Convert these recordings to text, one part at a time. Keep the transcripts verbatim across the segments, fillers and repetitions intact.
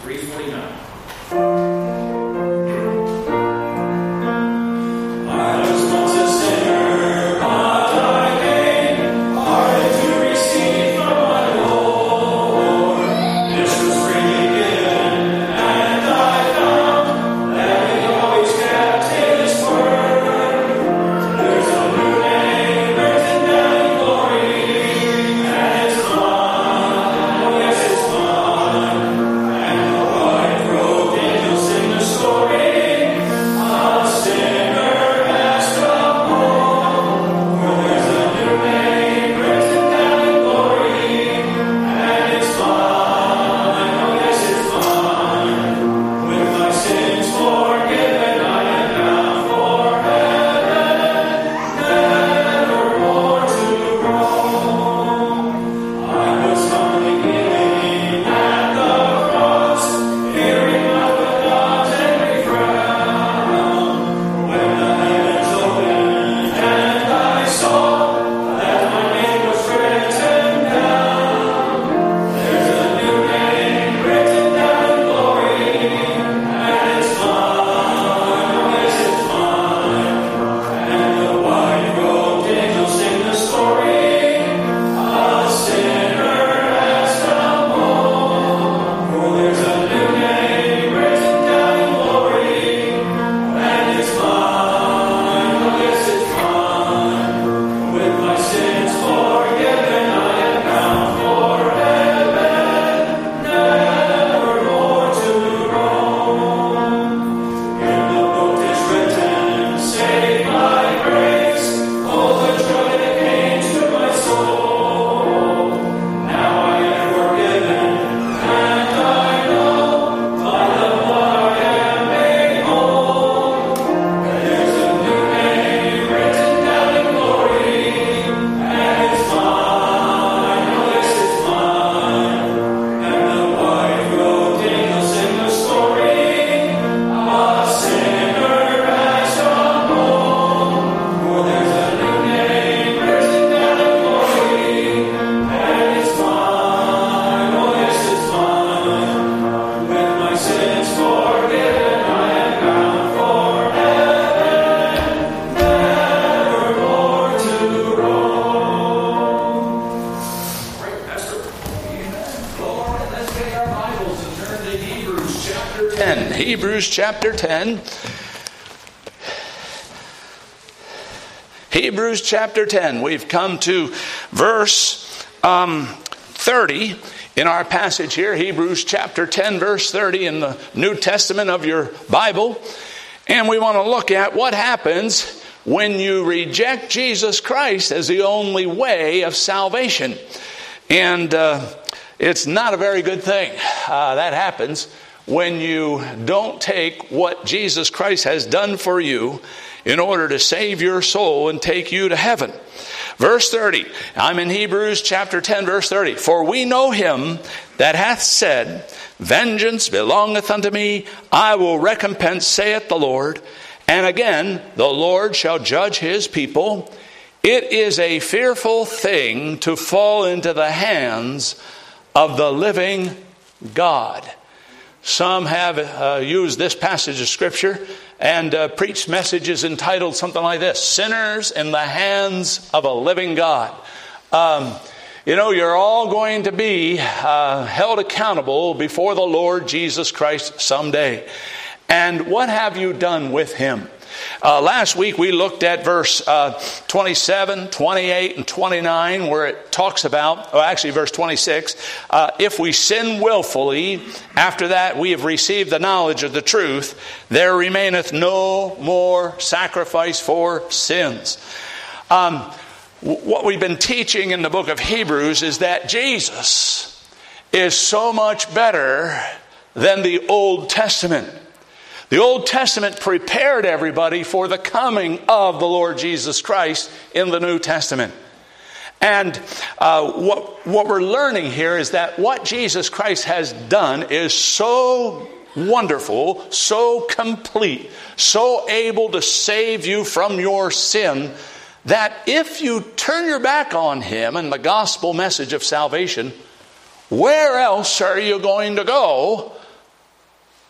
three forty-nine. Hebrews chapter ten. Hebrews chapter ten. We've come to verse um, thirty in our passage here. Hebrews chapter ten, verse thirty in the New Testament of your Bible. And we want to look at what happens when you reject Jesus Christ as the only way of salvation. And uh, it's not a very good thing. Uh, that happens when you don't take what Jesus Christ has done for you in order to save your soul and take you to heaven. Verse thirty. I'm in Hebrews chapter ten, verse thirty. For we know him that hath said, Vengeance belongeth unto me, I will recompense, saith the Lord. And again, the Lord shall judge his people. It is a fearful thing to fall into the hands of the living God. Some have uh, used this passage of Scripture and uh, preached messages entitled something like this: Sinners in the Hands of a Living God. Um, you know, you're all going to be uh, held accountable before the Lord Jesus Christ someday. And what have you done with him? Uh, last week we looked at verse uh, twenty-seven, twenty-eight, and twenty-nine, where it talks about, or actually verse twenty-six, uh, if we sin willfully, after that we have received the knowledge of the truth, there remaineth no more sacrifice for sins. Um, what we've been teaching in the book of Hebrews is that Jesus is so much better than the Old Testament. The Old Testament prepared everybody for the coming of the Lord Jesus Christ in the New Testament. And uh, what, what we're learning here is that what Jesus Christ has done is so wonderful, so complete, so able to save you from your sin, that if you turn your back on him and the gospel message of salvation, where else are you going to go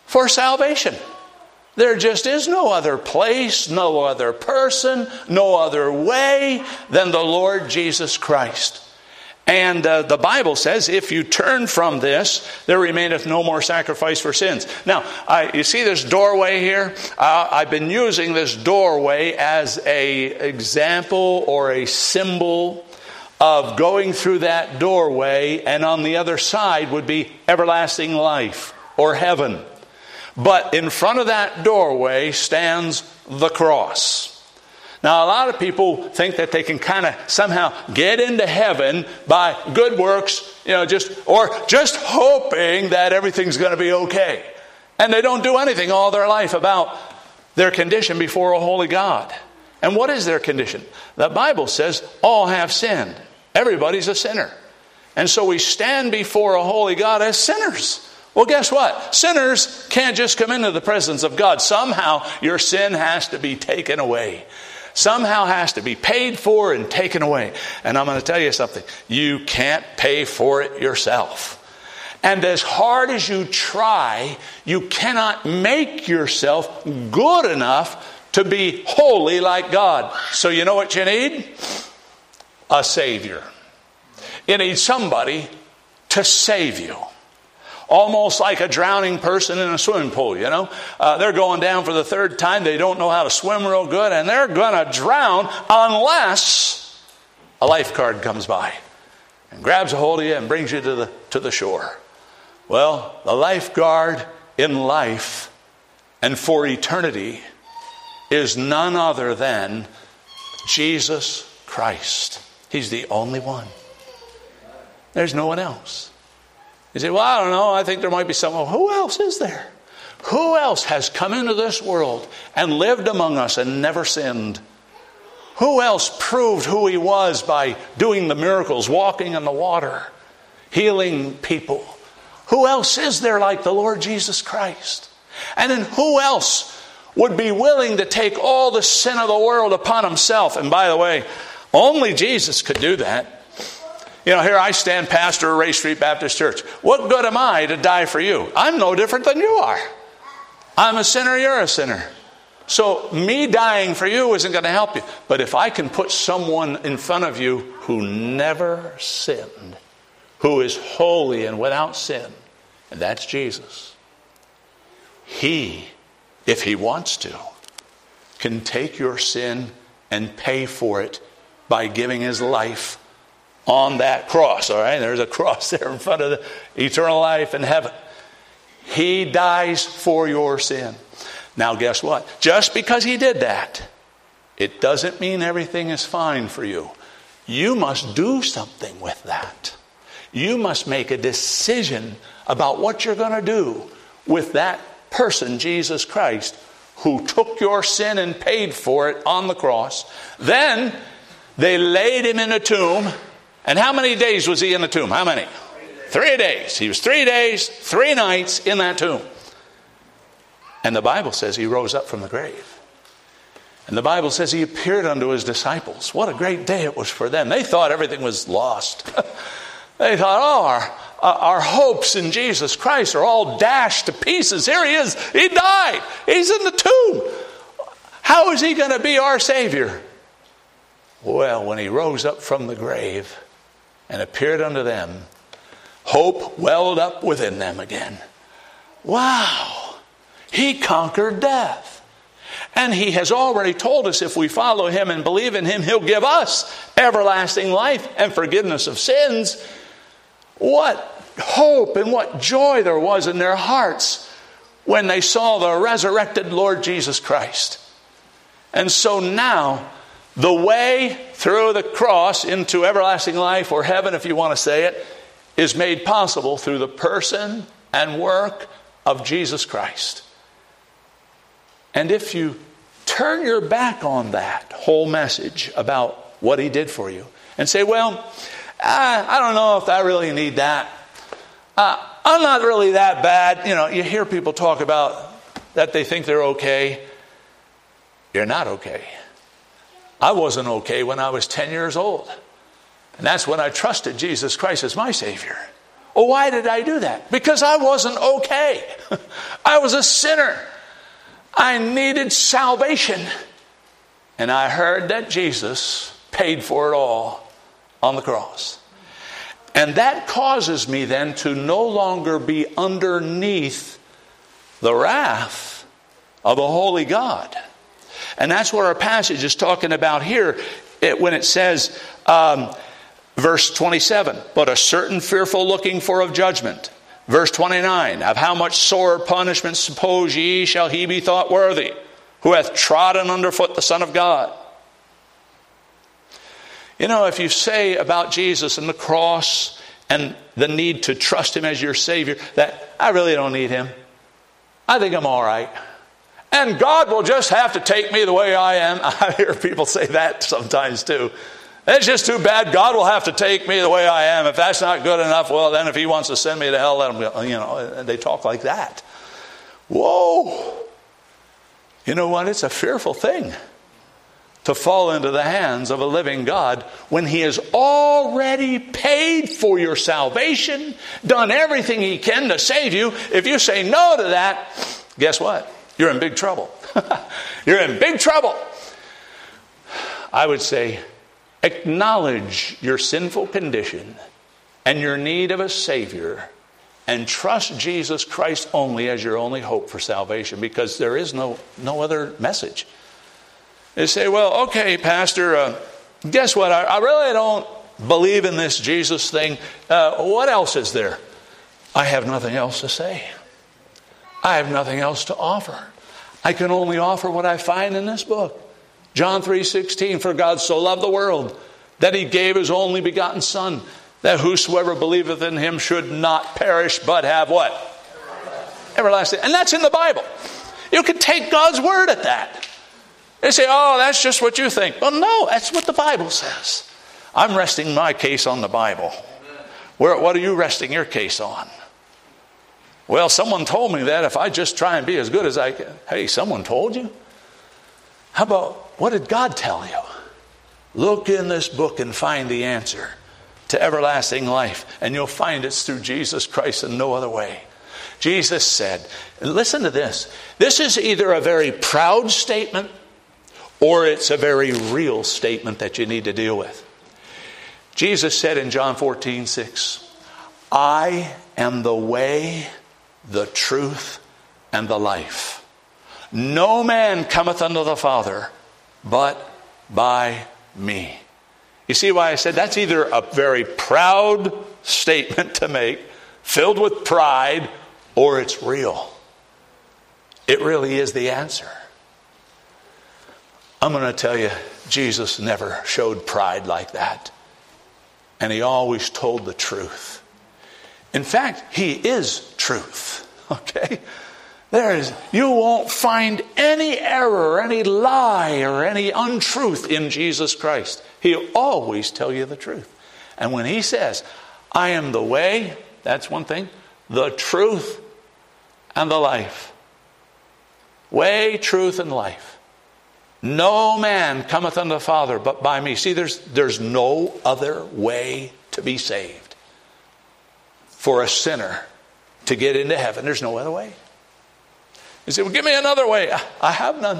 for salvation. There just is no other place, no other person, no other way than the Lord Jesus Christ. And uh, the Bible says, if you turn from this, there remaineth no more sacrifice for sins. Now, I, you see this doorway here? Uh, I've been using this doorway as a example or a symbol of going through that doorway, and on the other side would be everlasting life or heaven. But in front of that doorway stands the cross. Now, a lot of people think that they can kind of somehow get into heaven by good works, you know, just or just hoping that everything's going to be okay. And they don't do anything all their life about their condition before a holy God. And what is their condition? The Bible says all have sinned. Everybody's a sinner. And so we stand before a holy God as sinners. Well, guess what? Sinners can't just come into the presence of God. Somehow your sin has to be taken away. Somehow has to be paid for and taken away. And I'm going to tell you something. You can't pay for it yourself. And as hard as you try, you cannot make yourself good enough to be holy like God. So you know what you need? A Savior. You need somebody to save you. Almost like a drowning person in a swimming pool, you know. Uh, they're going down for the third time. They don't know how to swim real good, and they're going to drown unless a lifeguard comes by and grabs a hold of you and brings you to the, to the shore. Well, the lifeguard in life and for eternity is none other than Jesus Christ. He's the only one. There's no one else. You say, well, I don't know. I think there might be someone. Who else is there? Who else has come into this world and lived among us and never sinned? Who else proved who he was by doing the miracles, walking in the water, healing people? Who else is there like the Lord Jesus Christ? And then who else would be willing to take all the sin of the world upon himself? And by the way, only Jesus could do that. You know, here I stand, pastor of Ray Street Baptist Church. What good am I to die for you? I'm no different than you are. I'm a sinner, you're a sinner. So me dying for you isn't going to help you. But if I can put someone in front of you who never sinned, who is holy and without sin, and that's Jesus. He, if he wants to, can take your sin and pay for it by giving his life on that cross. All right, there's a cross there in front of the eternal life in heaven. He dies for your sin. Now guess what? Just because he did that, it doesn't mean everything is fine for you. You must do something with that. You must make a decision about what you're going to do with that person, Jesus Christ, who took your sin and paid for it on the cross. Then they laid him in a tomb. And how many days was he in the tomb? How many? Three days. He was three days, three nights in that tomb. And the Bible says he rose up from the grave. And the Bible says he appeared unto his disciples. What a great day it was for them. They thought everything was lost. They thought, oh, our, our hopes in Jesus Christ are all dashed to pieces. Here he is. He died. He's in the tomb. How is he going to be our Savior? Well, when he rose up from the grave and appeared unto them, hope welled up within them again. Wow! He conquered death. And he has already told us if we follow him and believe in him, he'll give us everlasting life and forgiveness of sins. What hope and what joy there was in their hearts when they saw the resurrected Lord Jesus Christ. And so now, the way through the cross into everlasting life, or heaven if you want to say it, is made possible through the person and work of Jesus Christ. And if you turn your back on that whole message about what he did for you and say, well, I, I don't know if I really need that. Uh, I'm not really that bad. You know, you hear people talk about that they think they're okay. You're not okay. I wasn't okay when I was ten years old. And that's when I trusted Jesus Christ as my Savior. Well, why did I do that? Because I wasn't okay. I was a sinner. I needed salvation. And I heard that Jesus paid for it all on the cross. And that causes me then to no longer be underneath the wrath of the holy God. And that's what our passage is talking about here it, when it says, um, verse twenty-seven, but a certain fearful looking for of judgment. Verse twenty-nine, of how much sore punishment suppose ye shall he be thought worthy, who hath trodden underfoot the Son of God. You know, if you say about Jesus and the cross and the need to trust him as your Savior, that I really don't need him. I think I'm all right. And God will just have to take me the way I am. I hear people say that sometimes too. It's just too bad. God will have to take me the way I am. If that's not good enough, well, then if he wants to send me to hell, let him go. You know, they talk like that. Whoa. You know what? It's a fearful thing to fall into the hands of a living God when he has already paid for your salvation, done everything he can to save you. If you say no to that, guess what? You're in big trouble. You're in big trouble. I would say, acknowledge your sinful condition and your need of a Savior, and trust Jesus Christ only as your only hope for salvation, because there is no, no other message. They say, well, okay, Pastor, uh, guess what? I, I really don't believe in this Jesus thing. Uh, what else is there? I have nothing else to say. I have nothing else to offer. I can only offer what I find in this book. John three sixteen, for God so loved the world that he gave his only begotten Son, that whosoever believeth in him should not perish, but have what? Everlasting. And that's in the Bible. You can take God's word at that. They say, oh, that's just what you think. Well, no, that's what the Bible says. I'm resting my case on the Bible. Where, what are you resting your case on? Well, someone told me that if I just try and be as good as I can. Hey, someone told you? How about, what did God tell you? Look in this book and find the answer to everlasting life. And you'll find it's through Jesus Christ and no other way. Jesus said, and listen to this. This is either a very proud statement or it's a very real statement that you need to deal with. Jesus said in John fourteen six, I am the way, the truth, and the life. No man cometh unto the Father but by me. You see why I said that's either a very proud statement to make, filled with pride, or it's real. It really is the answer. I'm going to tell you, Jesus never showed pride like that. And he always told the truth. In fact, he is truth. Okay? There is, you won't find any error, any lie, or any untruth in Jesus Christ. He'll always tell you the truth. And when he says, I am the way, that's one thing, the truth and the life. Way, truth, and life. No man cometh unto the Father but by me. See, there's, there's no other way to be saved. For a sinner to get into heaven, there's no other way. You say, well, give me another way. I have none.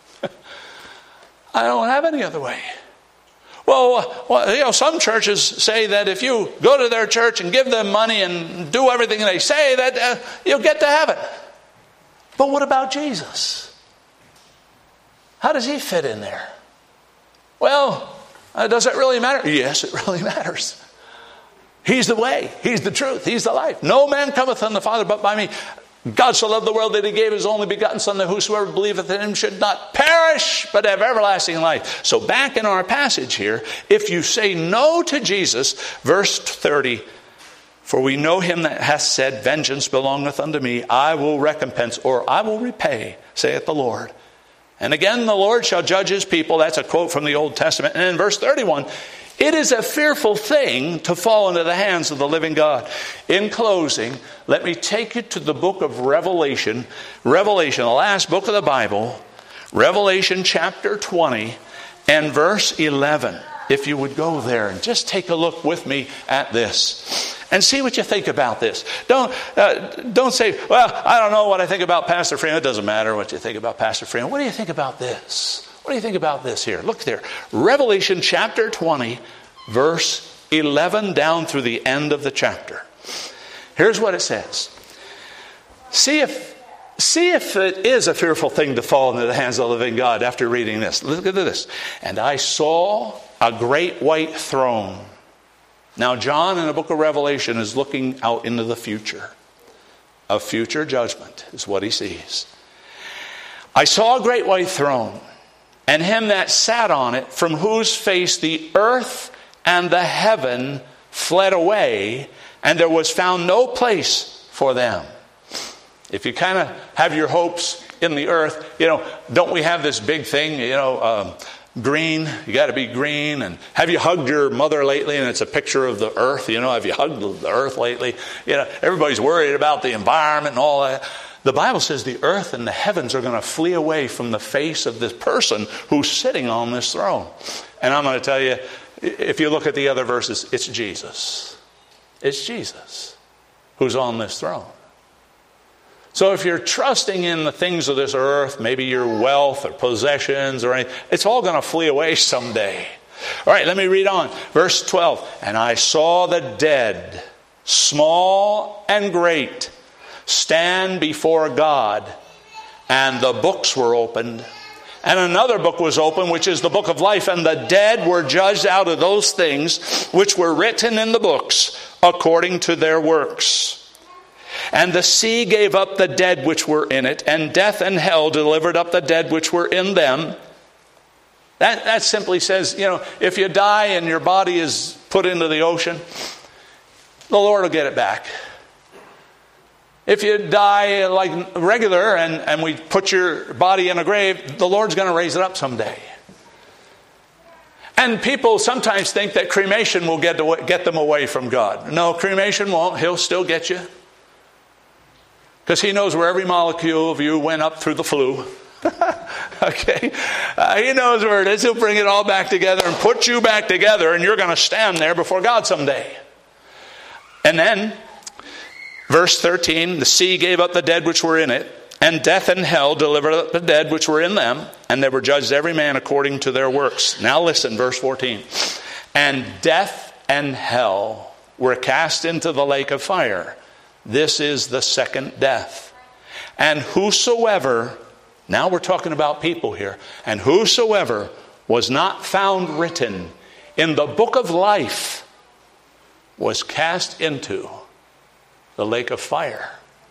I don't have any other way. Well, well, you know, some churches say that if you go to their church and give them money and do everything they say, that uh, you'll get to heaven. But what about Jesus? How does he fit in there? Well, uh, does it really matter? Yes, it really matters. He's the way. He's the truth. He's the life. No man cometh unto the Father but by me. God so loved the world that he gave his only begotten Son, that whosoever believeth in him should not perish, but have everlasting life. So back in our passage here, if you say no to Jesus, verse thirty, for we know him that hath said, vengeance belongeth unto me, I will recompense, or I will repay, saith the Lord. And again, the Lord shall judge his people. That's a quote from the Old Testament. And in verse thirty-one, it is a fearful thing to fall into the hands of the living God. In closing, let me take you to the book of Revelation. Revelation, the last book of the Bible. Revelation chapter twenty and verse eleven. If you would go there and just take a look with me at this. and see what you think about this. Don't uh, don't say, well, I don't know what I think about Pastor Freeman. It doesn't matter what you think about Pastor Freeman. What do you think about this? What do you think about this here? Look there. Revelation chapter twenty, verse eleven down through the end of the chapter. Here's what it says. See if, see if it is a fearful thing to fall into the hands of the living God after reading this. Look at this. And I saw a great white throne. Now, John in the book of Revelation is looking out into the future. A future judgment is what he sees. I saw a great white throne, and him that sat on it, from whose face the earth and the heaven fled away, and there was found no place for them. If you kind of have your hopes in the earth, you know, don't we have this big thing, you know, um, green, you got to be green. And have you hugged your mother lately? And it's a picture of the earth, you know, have you hugged the earth lately? You know, everybody's worried about the environment and all that. The Bible says the earth and the heavens are going to flee away from the face of this person who's sitting on this throne. And I'm going to tell you, if you look at the other verses, it's Jesus. It's Jesus who's on this throne. So if you're trusting in the things of this earth, maybe your wealth or possessions or anything, it's all going to flee away someday. All right, let me read on. Verse twelve. And I saw the dead, small and great, stand before God, and the books were opened. And another book was opened, which is the book of life, and the dead were judged out of those things which were written in the books according to their works. And the sea gave up the dead which were in it, and death and hell delivered up the dead which were in them. That, that simply says, you know, if you die and your body is put into the ocean, the Lord will get it back. If you die like regular and, and we put your body in a grave, the Lord's going to raise it up someday. And people sometimes think that cremation will get, to, get them away from God. No, cremation won't. He'll still get you. Because he knows where every molecule of you went up through the flue. Okay? Uh, he knows where it is. He'll bring it all back together and put you back together, and you're going to stand there before God someday. And then, verse thirteen, the sea gave up the dead which were in it, and death and hell delivered up the dead which were in them, and they were judged every man according to their works. Now listen, verse fourteen. And death and hell were cast into the lake of fire. This is the second death. And whosoever, now we're talking about people here, and whosoever was not found written in the book of life was cast into the lake of fire.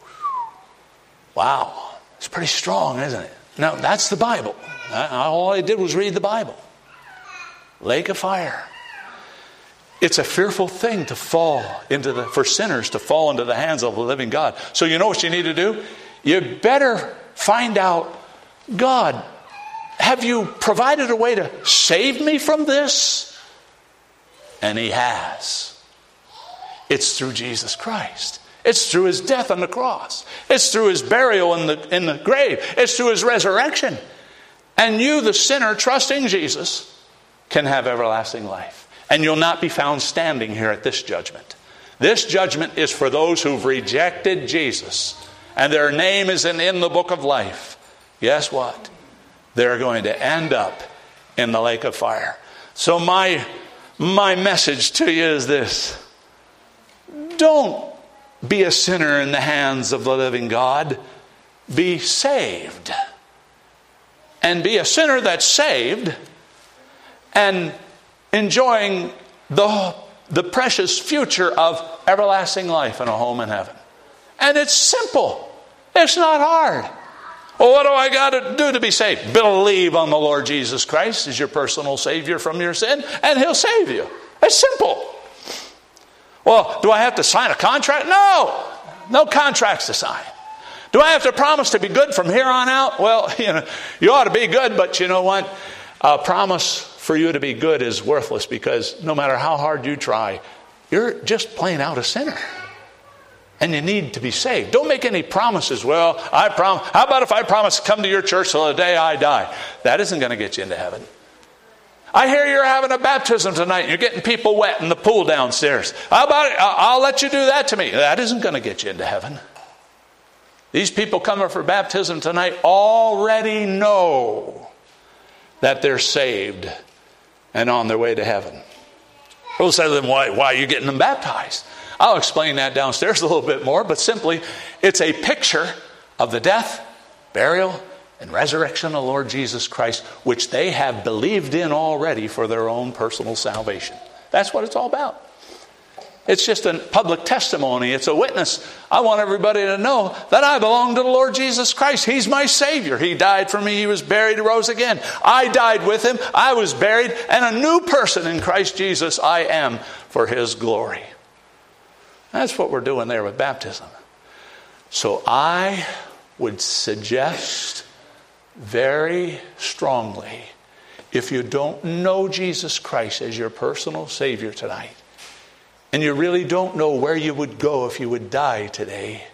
Wow. It's pretty strong, isn't it? Now, that's the Bible. All I did was read the Bible. Lake of fire. It's a fearful thing to fall into the, for sinners to fall into the hands of the living God. So you know what you need to do? You better find out, God, have you provided a way to save me from this? And he has. It's through Jesus Christ. It's through his death on the cross. It's through his burial in the, in the grave. It's through his resurrection. And you, the sinner, trusting Jesus, can have everlasting life. And you'll not be found standing here at this judgment. This judgment is for those who've rejected Jesus. And their name isn't in the book of life. Guess what? They're going to end up in the lake of fire. So my, my message to you is this. Don't be a sinner in the hands of the living God. Be saved. And be a sinner that's saved and enjoying the, the precious future of everlasting life and a home in heaven. And it's simple. It's not hard. Well, what do I got to do to be saved? Believe on the Lord Jesus Christ as your personal Savior from your sin, and he'll save you. It's simple. Well, do I have to sign a contract? No. No contracts to sign. Do I have to promise to be good from here on out? Well, you know, you ought to be good, but you know what? A promise for you to be good is worthless, because no matter how hard you try, you're just plain out a sinner. And you need to be saved. Don't make any promises. Well, I promise. How about if I promise to come to your church till the day I die? That isn't going to get you into heaven. I hear you're having a baptism tonight. You're getting people wet in the pool downstairs. How about it? I'll let you do that to me. That isn't going to get you into heaven. These people coming for baptism tonight already know that they're saved and on their way to heaven. People say to them, why, why are you getting them baptized? I'll explain that downstairs a little bit more, but simply it's a picture of the death, burial, and resurrection of the Lord Jesus Christ, which they have believed in already for their own personal salvation. That's what it's all about. It's just a public testimony. It's a witness. I want everybody to know that I belong to the Lord Jesus Christ. He's my Savior. He died for me. He was buried, rose again. I died with him. I was buried. And a new person in Christ Jesus I am for his glory. That's what we're doing there with baptism. So I would suggest very strongly, if you don't know Jesus Christ as your personal Savior tonight, and you really don't know where you would go if you would die today,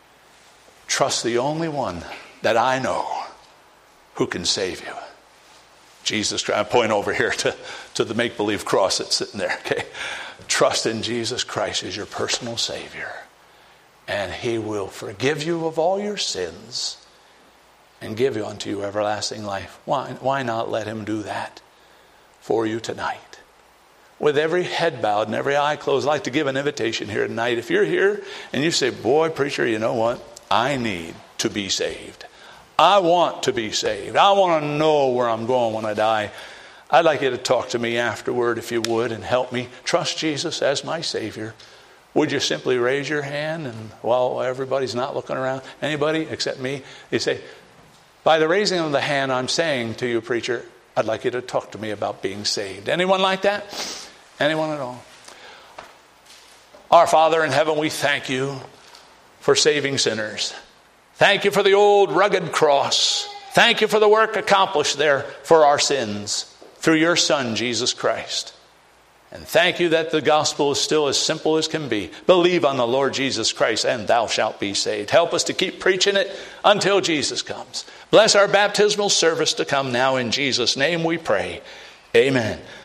trust the only one that I know who can save you. Jesus Christ. I point over here to, to the make-believe cross that's sitting there. Okay, trust in Jesus Christ as your personal Savior, and he will forgive you of all your sins and give you unto you everlasting life. Why, why not let him do that for you tonight? With every head bowed and every eye closed, I'd like to give an invitation here tonight. If you're here and you say, boy, preacher, you know what? I need to be saved. I want to be saved. I want to know where I'm going when I die. I'd like you to talk to me afterward, if you would, and help me trust Jesus as my Savior. Would you simply raise your hand? And while everybody's not looking around, anybody except me, you say, by the raising of the hand, I'm saying to you, preacher, I'd like you to talk to me about being saved. Anyone like that? Anyone at all? Our Father in heaven, we thank you for saving sinners. Thank you for the old rugged cross. Thank you for the work accomplished there for our sins through your Son, Jesus Christ. And thank you that the gospel is still as simple as can be. Believe on the Lord Jesus Christ and thou shalt be saved. Help us to keep preaching it until Jesus comes. Bless our baptismal service to come now. In Jesus' name we pray. Amen.